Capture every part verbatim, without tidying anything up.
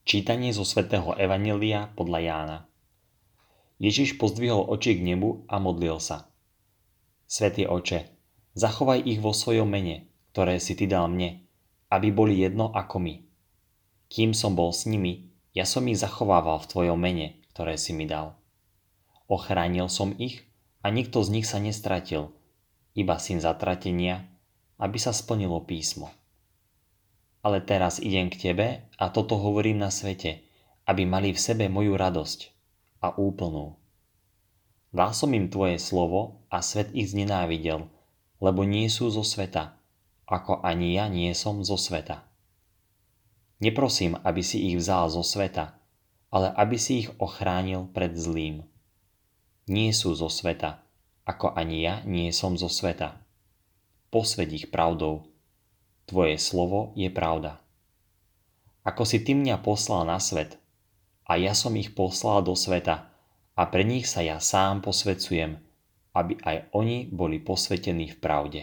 Čítanie zo svätého Evanjelia podľa Jána. Ježiš pozdvihol oči k nebu a modlil sa. Svätý Oče, zachovaj ich vo svojom mene, ktoré si Ty dal mne, aby boli jedno ako my. Kým som bol s nimi, ja som ich zachovával v Tvojom mene, ktoré si mi dal. Ochránil som ich a nikto z nich sa nestratil, iba syn zatratenia, aby sa splnilo písmo. Ale teraz idem k Tebe a toto hovorím na svete, aby mali v sebe moju radosť a úplnú. Dal som im Tvoje slovo a svet ich znenávidel, lebo nie sú zo sveta, ako ani ja nie som zo sveta. Neprosím, aby si ich vzal zo sveta, ale aby si ich ochránil pred zlým. Nie sú zo sveta, ako ani ja nie som zo sveta. Posväť ich pravdou. Tvoje slovo je pravda. Ako si Ty mňa poslal na svet, a ja som ich poslal do sveta, a pre nich sa ja sám posväcujem, aby aj oni boli posvätení v pravde.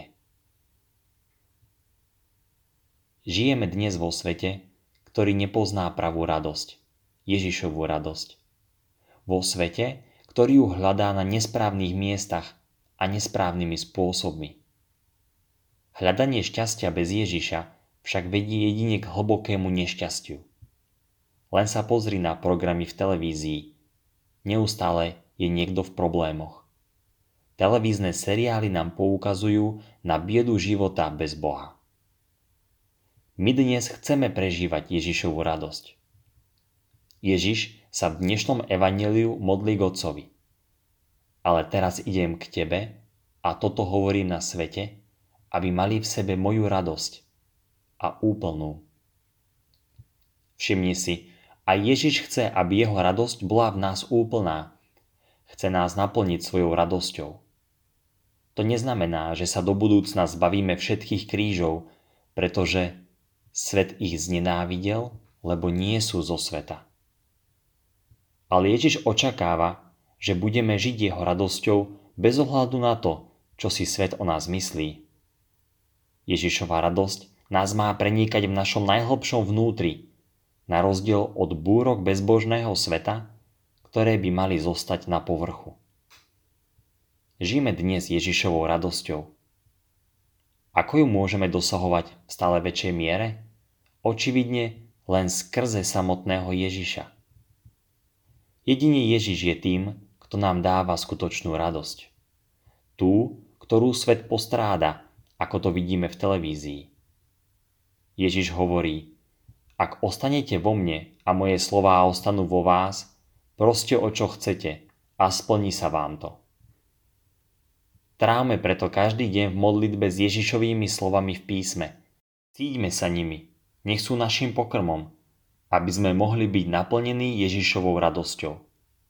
Žijeme dnes vo svete, ktorý nepozná pravú radosť, Ježišovu radosť. Vo svete, ktorý ju hľadá na nesprávnych miestach a nesprávnymi spôsobmi. Hľadanie šťastia bez Ježiša však vedie jedine k hlbokému nešťastiu. Len sa pozri na programy v televízii. Neustále je niekto v problémoch. Televízne seriály nám poukazujú na biedu života bez Boha. My dnes chceme prežívať Ježišovu radosť. Ježiš sa v dnešnom evanjeliu modlí k Otcovi. Ale teraz idem k Tebe a toto hovorím na svete, aby mali v sebe moju radosť a úplnú. Všimni si, aj Ježiš chce, aby jeho radosť bola v nás úplná. Chce nás naplniť svojou radosťou. To neznamená, že sa do budúcna zbavíme všetkých krížov, pretože svet ich znenávidel, lebo nie sú zo sveta. Ale Ježiš očakáva, že budeme žiť jeho radosťou bez ohľadu na to, čo si svet o nás myslí. Ježišova radosť nás má prenikať v našom najhlbšom vnútri, na rozdiel od búrok bezbožného sveta, ktoré by mali zostať na povrchu. Žijeme dnes Ježišovou radosťou. Ako ju môžeme dosahovať v stále väčšej miere? Očividne len skrze samotného Ježiša. Jedine Ježiš je tým, kto nám dáva skutočnú radosť. Tú, ktorú svet postráda, ako to vidíme v televízii. Ježiš hovorí, ak ostanete vo mne a moje slová ostanú vo vás, proste o čo chcete a splní sa vám to. Trávme preto každý deň v modlitbe s Ježišovými slovami v písme. Cíťme sa nimi, nech sú našim pokrmom, aby sme mohli byť naplnení Ježišovou radosťou.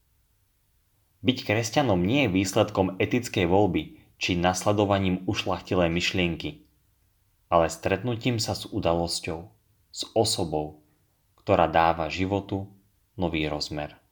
Byť kresťanom nie je výsledkom etickej voľby, či nasledovaním ušľachtilé myšlienky, ale stretnutím sa s udalosťou, s osobou, ktorá dáva životu nový rozmer.